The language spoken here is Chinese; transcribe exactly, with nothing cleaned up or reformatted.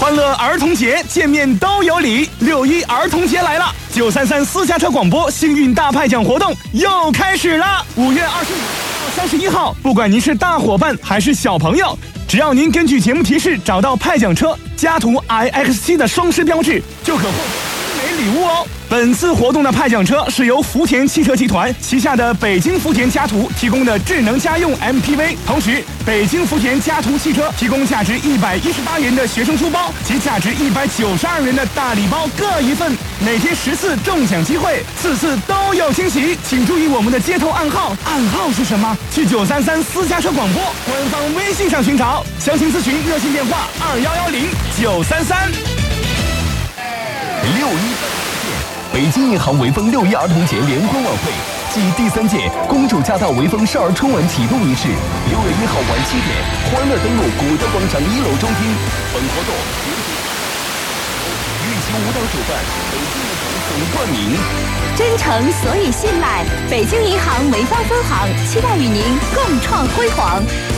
欢乐儿童节，见面都有礼。六一儿童节来了，九三三私家车广播幸运大派奖活动又开始了。五月二十五到三十一号，不管您是大伙伴还是小朋友，只要您根据节目提示找到派奖车家途 I X 七 的双狮标志，就可获得精美礼物哦。本次活动的派奖车是由福田汽车集团旗下的北京福田家途提供的智能家用 M P V， 同时北京福田家途汽车提供价值一百一十八元的学生书包及价值一百九十二元的大礼包各一份，每天十次中奖机会，次次都有惊喜。请注意我们的接头暗号，暗号是什么？去九三三私家车广播官方微信上寻找，详情咨询热线电话二幺幺零九三三。 六一北京银行微风六一儿童节联欢晚会暨第三届公主驾到微风少儿春晚启动仪式，六月一号晚七点，欢乐登陆古德广场一楼中厅。本活动玉琴舞蹈主办，北京银行总冠名。 真诚所以信赖，北京银行潍坊分行期待与您共创辉煌。